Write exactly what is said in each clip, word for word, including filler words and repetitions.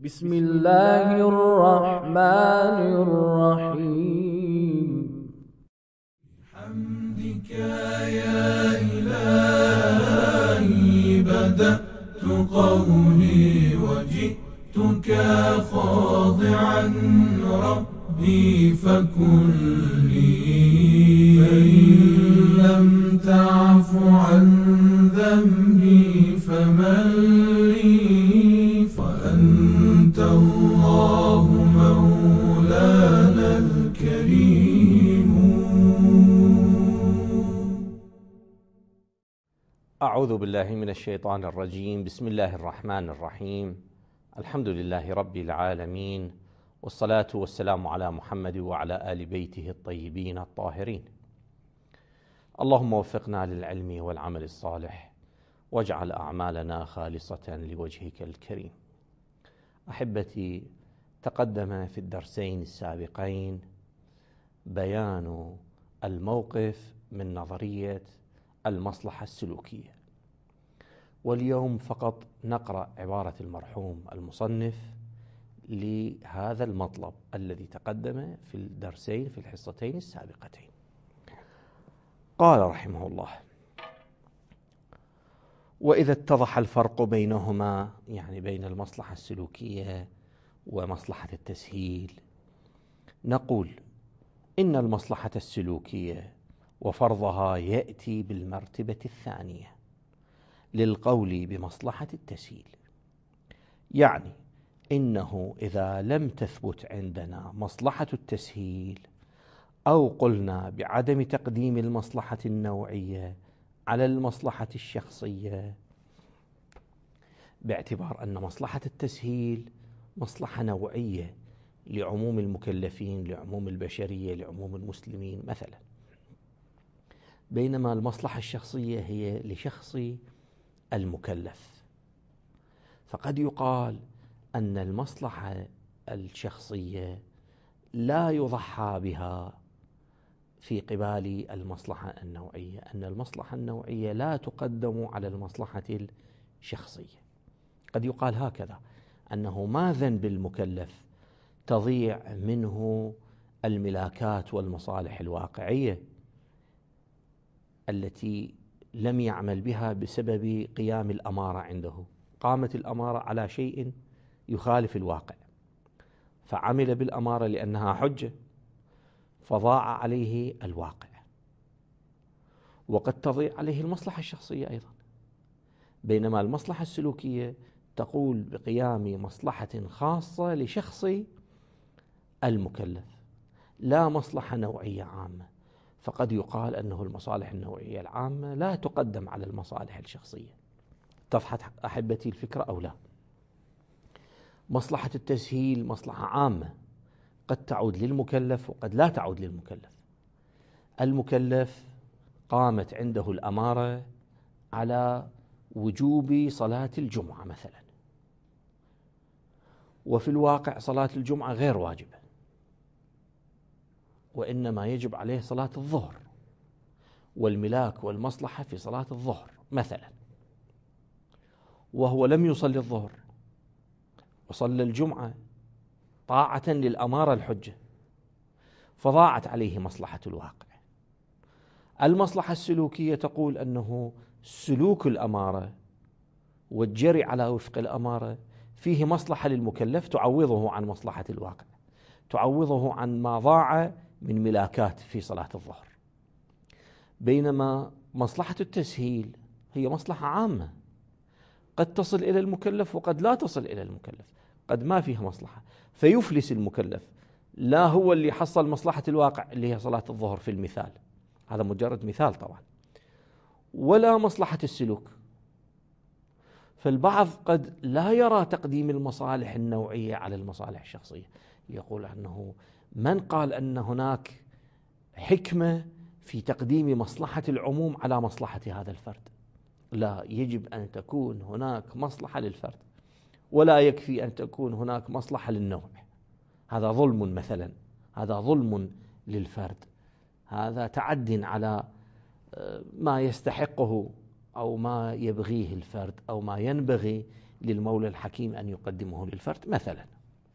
بسم الله الرحمن الرحيم. حمدك يا إلهي بدأت قولي وجئتك خاضعا ربي فكن لي، فإن لم تعف عن ذنبي فمن لي؟ فأنت الله مولانا الكريم. أعوذ بالله من الشيطان الرجيم. بسم الله الرحمن الرحيم. الحمد لله رب العالمين، والصلاة والسلام على محمد وعلى آل بيته الطيبين الطاهرين. اللهم وفقنا للعلم والعمل الصالح، واجعل أعمالنا خالصة لوجهك الكريم. أحبتي، تقدم في الدرسين السابقين بيان الموقف من نظرية المصلحة السلوكية، واليوم فقط نقرأ عبارة المرحوم المصنف لهذا المطلب الذي تقدم في الدرسين في الحصتين السابقتين. قال رحمه الله: وإذا اتضح الفرق بينهما، يعني بين المصلحة السلوكية ومصلحة التسهيل، نقول إن المصلحة السلوكية وفرضها يأتي بالمرتبة الثانية للقول بمصلحة التسهيل. يعني إنه إذا لم تثبت عندنا مصلحة التسهيل، أو قلنا بعدم تقديم المصلحة النوعية على المصلحة الشخصية، باعتبار أن مصلحة التسهيل مصلحة نوعية لعموم المكلفين، لعموم البشرية، لعموم المسلمين مثلا، بينما المصلحة الشخصية هي لشخص المكلف. فقد يقال أن المصلحة الشخصية لا يضحى بها في قبال المصلحة النوعية، أن المصلحة النوعية لا تقدم على المصلحة الشخصية. قد يقال هكذا، أنه ما ذنب المكلف تضيع منه الملاكات والمصالح الواقعية التي لم يعمل بها بسبب قيام الأمارة عنده. قامت الأمارة على شيء يخالف الواقع، فعمل بالأمارة لأنها حجة، فضاع عليه الواقع. وقد تضيع عليه المصلحة الشخصية أيضا، بينما المصلحة السلوكية تقول بقيام مصلحة خاصة لشخص المكلف، لا مصلحة نوعية عامة. فقد يقال أنه المصالح النوعية العامة لا تقدم على المصالح الشخصية. اتضحت أحبتي الفكرة أو لا؟ مصلحة التسهيل مصلحة عامة، قد تعود للمكلف وقد لا تعود للمكلف. المكلف قامت عنده الأمارة على وجوب صلاة الجمعة مثلا، وفي الواقع صلاة الجمعة غير واجبة، وإنما يجب عليه صلاة الظهر، والملاك والمصلحة في صلاة الظهر مثلا، وهو لم يصلي الظهر وصلى الجمعة طاعة للأمارة الحجة، فضاعت عليه مصلحة الواقع. المصلحة السلوكية تقول أنه سلوك الأمارة والجري على وفق الأمارة فيه مصلحة للمكلف تعوضه عن مصلحة الواقع، تعوضه عن ما ضاع من ملاكات في صلاة الظهر. بينما مصلحة التسهيل هي مصلحة عامة، قد تصل إلى المكلف وقد لا تصل إلى المكلف، قد ما فيها مصلحة فيفلس المكلف، لا هو اللي حصل مصلحة الواقع اللي هي صلاة الظهر في المثال، هذا مجرد مثال طبعا، ولا مصلحة السلوك. فالبعض قد لا يرى تقديم المصالح النوعية على المصالح الشخصية، يقول أنه من قال أن هناك حكمة في تقديم مصلحة العموم على مصلحة هذا الفرد؟ لا، يجب أن تكون هناك مصلحة للفرد، ولا يكفي أن تكون هناك مصلحة للنوع. هذا ظلم مثلا، هذا ظلم للفرد، هذا تعد على ما يستحقه أو ما يبغيه الفرد أو ما ينبغي للمولى الحكيم أن يقدمه للفرد. مثلا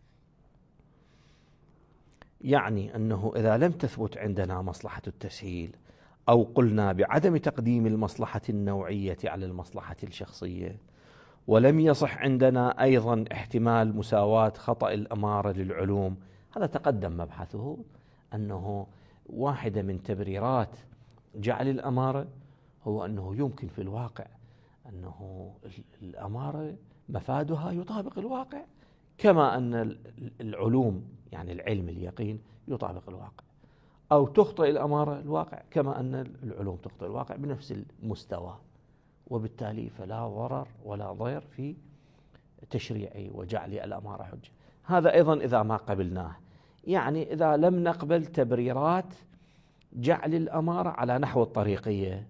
يعني أنه إذا لم تثبت عندنا مصلحة التسهيل، أو قلنا بعدم تقديم المصلحة النوعية على المصلحة الشخصية، ولم يصح عندنا أيضا احتمال مساواة خطأ الأمارة للعلوم، هذا تقدم مبحثه، أنه واحدة من تبريرات جعل الأمارة هو أنه يمكن في الواقع أنه الأمارة مفادها يطابق الواقع، كما أن العلوم يعني العلم اليقين يطابق الواقع، أو تخطئ الأمارة الواقع كما أن العلوم تخطئ الواقع بنفس المستوى، وبالتالي فلا ضرر ولا ضير في تشريع وجعل الأمارة حجة. هذا أيضا إذا ما قبلناه، يعني إذا لم نقبل تبريرات جعل الأمارة على نحو الطريقية،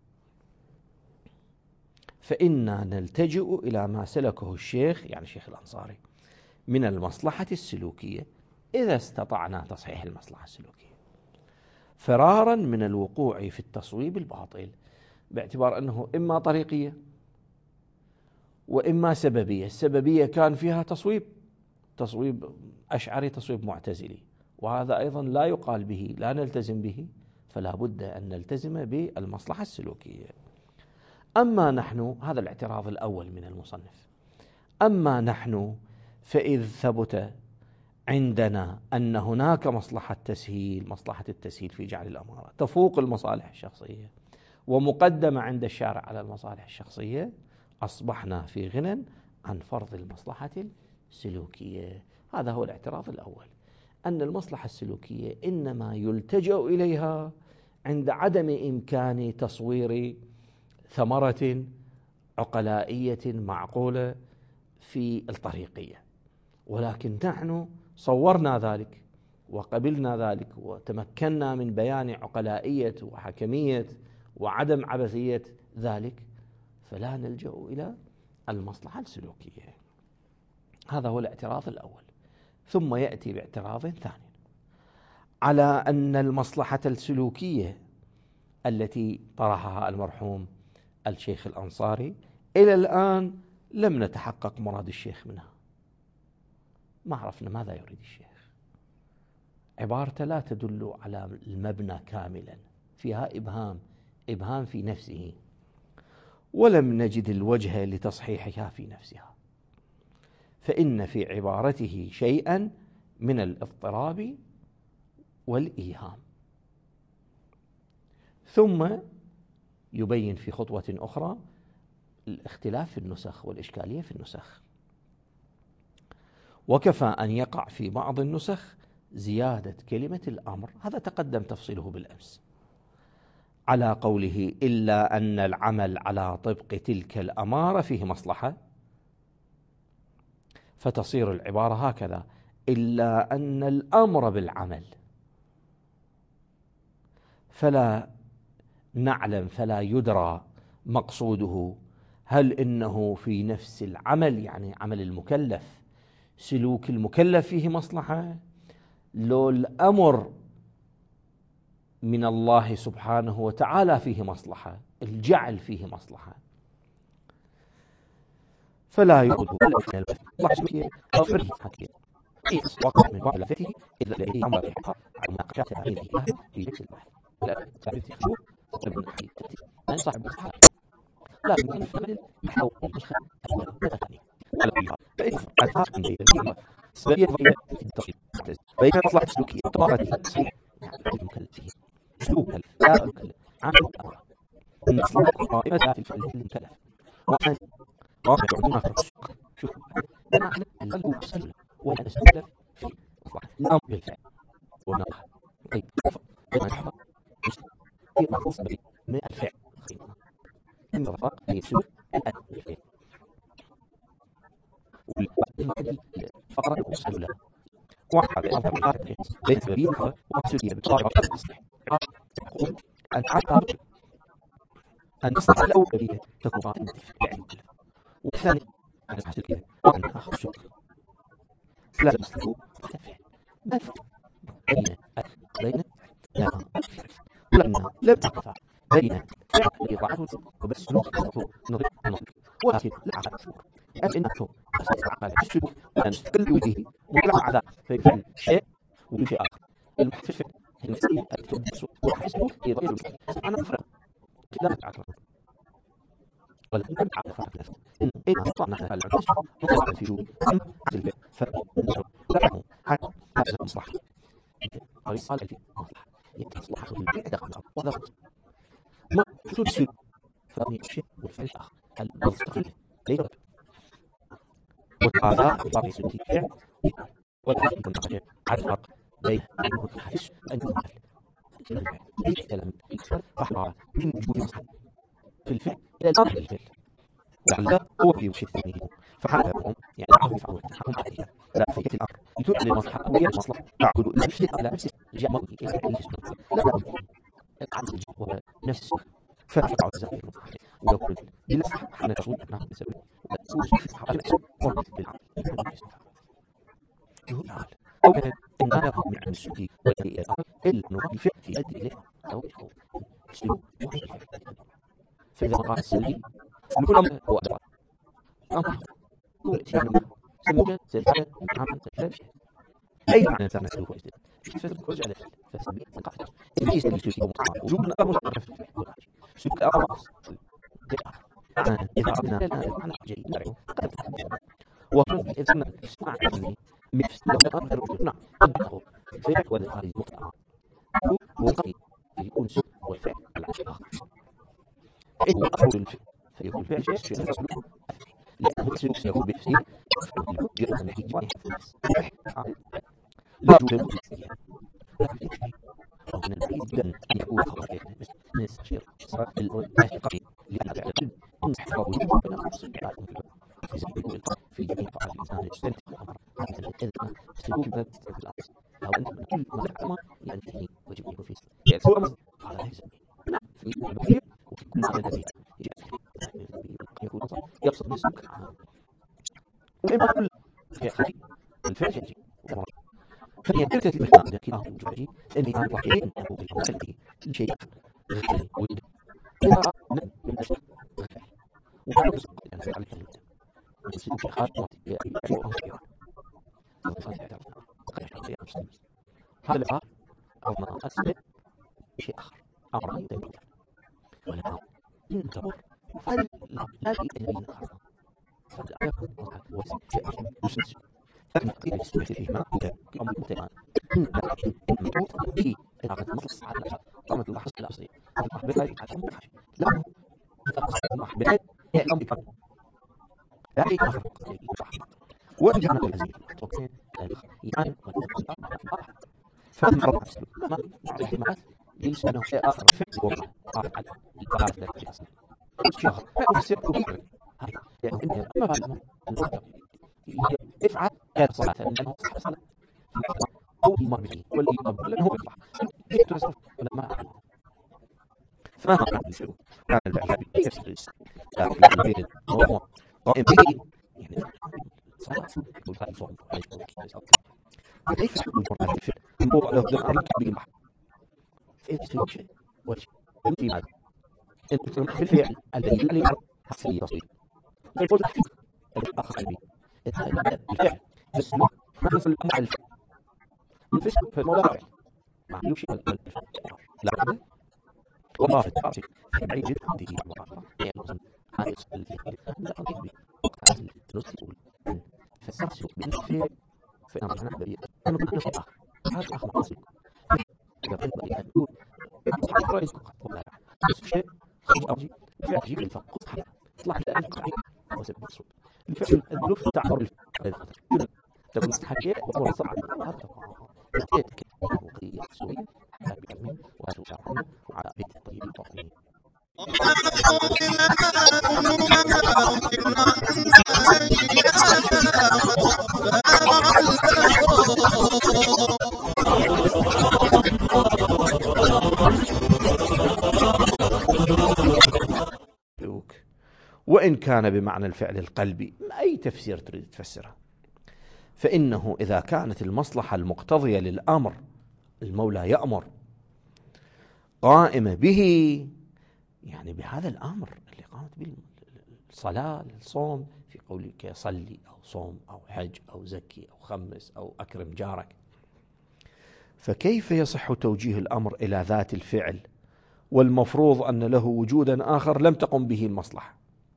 فإنا نلتجئ إلى ما سلكه الشيخ يعني الشيخ الأنصاري من المصلحة السلوكية إذا استطعنا تصحيح المصلحة السلوكية، فرارا من الوقوع في التصويب الباطل، باعتبار أنه إما طريقية وإما سببية. السببية كان فيها تصويب، تصويب أشعري، تصويب معتزلي، وهذا أيضا لا يقال به، لا نلتزم به، فلا بد أن نلتزم بالمصلحة السلوكية. أما نحن، هذا الاعتراض الأول من المصنف، أما نحن فإذ ثبت عندنا أن هناك مصلحة تسهيل، مصلحة التسهيل في جعل الأمارة تفوق المصالح الشخصية ومقدمة عند الشارع على المصالح الشخصية، أصبحنا في غنى عن فرض المصلحة السلوكية. هذا هو الاعتراض الأول، أن المصلحة السلوكية إنما يلتجأ إليها عند عدم إمكان تصوير ثمرة عقلائية معقولة في الطريقية، ولكن نحن صورنا ذلك وقبلنا ذلك وتمكنا من بيان عقلائية وحكمية وعدم عبثية ذلك، فلا نلجأ إلى المصلحة السلوكية. هذا هو الاعتراض الأول. ثم يأتي باعتراض ثاني على أن المصلحة السلوكية التي طرحها المرحوم الشيخ الأنصاري إلى الآن لم نتحقق مراد الشيخ منها، ما عرفنا ماذا يريد الشيخ. عبارته لا تدل على المبنى كاملا، فيها إبهام، إبهام في نفسه، ولم نجد الوجه لتصحيحها في نفسها، فإن في عبارته شيئا من الاضطراب والإيهام. ثم يبين في خطوة أخرى الاختلاف في النسخ والإشكالية في النسخ، وكفى أن يقع في بعض النسخ زيادة كلمة الأمر، هذا تقدم تفصيله بالأمس، على قوله إلا أن العمل على طبق تلك الأمارة فيه مصلحة، فتصير العبارة هكذا: إلا أن الأمر بالعمل، فلا نعلم فلا يدرى مقصوده هل إنه في نفس العمل يعني عمل المكلف سلوك المكلف فيه مصلحة، لو الأمر من الله سبحانه وتعالى فيه مصلحة، الجعل فيه مصلحة، فلا يقوله وقت من بعض لفته إذا لديه أمر الحقاء على ما قشات عليه في نفس الواحد لا تعرف تخشوه ابن حي تأتي من صاحب الصحة لا يمكن أن يحاول المشخص لا تتعني ولا بيها فإذا أتفاق من ذلك الكلمة سببية ضيئة في التصريف بين مصلحة سلوكية طبعا التصحيح المكلف فيه سلوك لا المكلف عن الأمر أن مصلحة قائمة في المكلف وأن واقع عندنا فرق شوف أنا أعلم القلب والسلة وأنا أستمر في مصلحة الأمر بالفعل والنقل طيب ما تحفظ هي مخصوص من الفعل إن الرفاق يسوء الأدب بالفعل والفقرة والسلة واحد أفهم الآخر بين سببية وحسولية بالطبع والتصحيح يقول أن تعطى أن تصنع الأول بيه تكون قاطمة الفعل والثاني أن تحصل كده وأن آخر شكل لا تستطيع الفعل ما الفرق بين بين نعم ولكن لم تقطع بين فعل الذي ضعفه وبس سلوك نظير نظير ولكن لا عشان إنه قال السلوك نستقل وجهه مطلع عذاب فيفعل شيء وكل شيء آخر المحفل المسيح التبسط والسلوك يغير أنا أفرق لا أعرف ولا يمكن على فرق نفسه إن إذا طعنا على العكس نقطع في شو البيت فنشر لهم حتى هذا مصلحة قال قال في مصلحة يتصلح في البيت داخل وهذا ما شو السلوك فأني شيء والفعل الآخر المستقل ليس وهذا طبيعي سلوكي ولا يمكن أن على الفرق بين المتحدث والمتحدث أي كلام يكسر فحرة من وجود مصلحة في الفعل إلى الأمر الفعل لعل هو في وشي الثاني فحرهم يعني عهم يفعلون حرهم عليها لا في الأمر يتوقع للمصلحة وهي المصلحة تعبد نفس على نفس جاء مرضي لا لا العدل هو نفس فارفع الزاوية المصلحة ويقول بلا حنا نقول نحن نسوي ونقول في الصحابة ورد بالعقل يقول العقل أو كان إن أنا أقوم عن السلوك والذي الأمر إلا أنه الفعل يؤدي إليه أو السلوك فإذا قال السلبي نقول أمر هو أدوار أمر هو الاتيان سموجة سلسلة عامة سلسلة أي معنى سامع سلوك وإجداد فسلوك وجعل فسلبي تنقفل إذا يسلم السلوك ومقام وجوبنا أمر سلوك أمر إذا أردنا المعنى جيد نعرفه وفرض إذا نسمع عني مثل لو أمر نعم أنه الفعل والغاية مطلقة وقضي الأنس والفعل العشق إن أخرج الفعل فيكون الفعل شيء شيء يصبح لأنه السلوك سيكون بنفسه يجب أن يحيي لا يوجد مستيا أو من البعيد جدا أن يكون خطأ من السشير صار الأشقاء لأن فعل القلب ينسحب وجوده بين النص في زمن القلب في جميع فعال الإنسان يستمتع بالأمر إذا السلوك باب في الأرض أو أن كل ما تعلم ينتهي وجب يكون فيه يعني سوى مصر على هذه الزمن نعم في البخير وفي كل ما ينتهي يكون يبسط من السلوك وإما كل فعل الفعل يجي فهي تلك المكان التي أعطي وجوده إني أعطي وحيدين أنه بالمسلك الشيء غير ود إذا نم من أشياء غير وبعد سقط أن فعل الجنود ويسلم في خارج موت يأتي أو أنصيرا وقد اعترفنا وقد يشتغل مسلم هذا الآخر أو ما أسمع شيء آخر أمر يدمر ولا إن تمر فهل لا يأتي الذين آخر فهل أعرف وسيء يسلسل لكن قيل يستمر فيه مع أمر متمان إن الموت به إضافة مصلص على الأشياء قامت الله حسن الأصلية الله بغير حتى متحش لا الله بغير هي الأمر كان لا شيء آخر وإن كان الذين توقفين يعني فهم رب السلوك ما احتمالات يلسى أنه شيء آخر فعل وضع آخر على القرار ذلك في أصلا شيء آخر فأفسر وكبير يعني إنه ما بعد افعل كانت صلاة لأنه صح صلاة أو المرمي واللي يقبل لأنه هو يطلع يكتب ما أعلم فما كان السلوك كان الفعل يفسد الإسلام لكن البيت هو قائم به يعني صلاة والفعل صوم كيف يسلوك القرآن في الفعل الموضوع له ذكر لك بالبحر فإن تسلوك شيء وجه في ماذا أنت في الفعل الذي لا يعرف حصري تصديق فيقول لك الآخر قلبي الفعل السلوك ما يصل مع الفعل الفسق في الموضوع ما له شيء الفعل لا والله في التعصيب بعيد جدا عن ديني المرافقة يعني مثلا هذا يصل في لا أنت بي وقت النص يقول فالسلوك بالفعل في أمر أنا بريء أنا كنت أنا شيء آخر هذا آخر ما أسلوك إذا كنت بريء أقول أنا رأيك ولا نفس الشيء خرج أرجي الفعل جيب الفرق خذ حاجة اطلع لأن قاعد وسبب الصوت الفعل الظروف تعبر الفعل تقول استحكي وهو صعب هذا تأتيك وقية سورية بكلمين وهذا شعرنا وعلى بيت الطيب الطاقمين وإن كان بمعنى الفعل القلبي أي تفسير تريد تفسره فإنه إذا كانت المصلحة المقتضية للأمر المولى يأمر قائمة به يعني بهذا الأمر اللي قامت به الصلاة الصوم في قولك صلي أو صوم أو حج أو زكي أو خمس أو أكرم جارك. فكيف يصح توجيه الأمر إلى ذات الفعل والمفروض أن له وجودا آخر لم تقم به المصلحة؟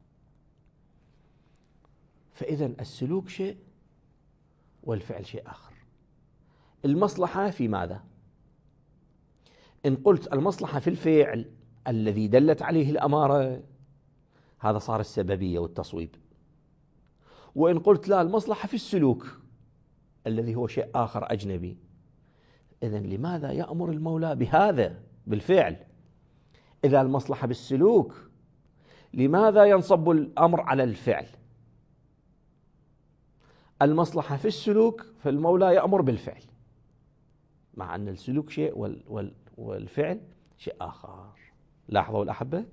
فإذا السلوك شيء والفعل شيء آخر. المصلحة في ماذا؟ إن قلت المصلحة في الفعل الذي دلت عليه الأمارة، هذا صار السببية والتصويب. وإن قلت لا، المصلحة في السلوك الذي هو شيء آخر أجنبي، إذن لماذا يأمر المولى بهذا بالفعل؟ إذا المصلحة بالسلوك لماذا ينصب الأمر على الفعل؟ المصلحة في السلوك فالمولى يأمر بالفعل، مع أن السلوك شيء وال وال والفعل شيء آخر. لاحظوا الأحبة.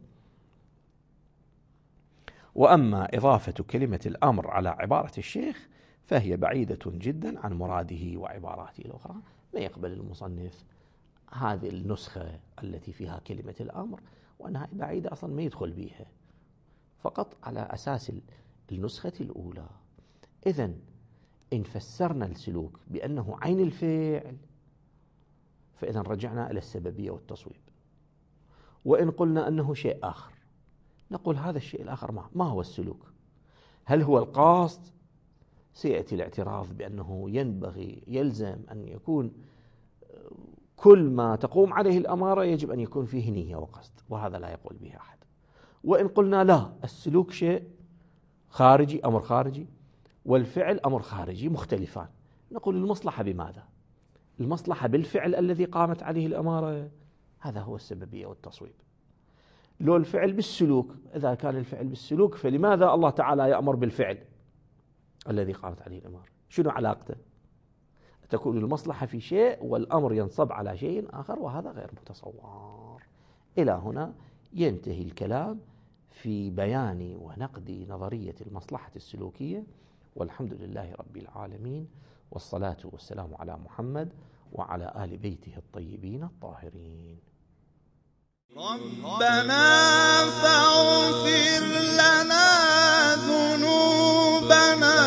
وأما إضافة كلمة الأمر على عبارة الشيخ فهي بعيدة جدا عن مراده وعباراته الأخرى. ما يقبل المصنف هذه النسخة التي فيها كلمة الأمر، وأنها بعيدة أصلا ما يدخل بها، فقط على أساس النسخة الأولى. إذن إن فسرنا السلوك بأنه عين الفعل فإذا رجعنا إلى السببية والتصويب. وإن قلنا أنه شيء آخر نقول هذا الشيء الآخر ما, ما هو السلوك؟ هل هو القصد؟ سيأتي الاعتراض بأنه ينبغي يلزم أن يكون كل ما تقوم عليه الأمارة يجب أن يكون فيه نية وقصد، وهذا لا يقول به أحد. وإن قلنا لا، السلوك شيء خارجي، أمر خارجي، والفعل أمر خارجي، مختلفان، نقول المصلحة بماذا؟ المصلحة بالفعل الذي قامت عليه الأمارة، هذا هو السببية والتصويب. لو الفعل بالسلوك، إذا كان الفعل بالسلوك فلماذا الله تعالى يأمر بالفعل الذي قامت عليه الأمارة؟ شنو علاقته؟ تكون المصلحة في شيء والأمر ينصب على شيء آخر، وهذا غير متصور. إلى هنا ينتهي الكلام في بيان ونقد نظرية المصلحة السلوكية، والحمد لله رب العالمين، والصلاة والسلام على محمد وعلى آل بيته الطيبين الطاهرين. ربنا فاغفر لنا ذنوبنا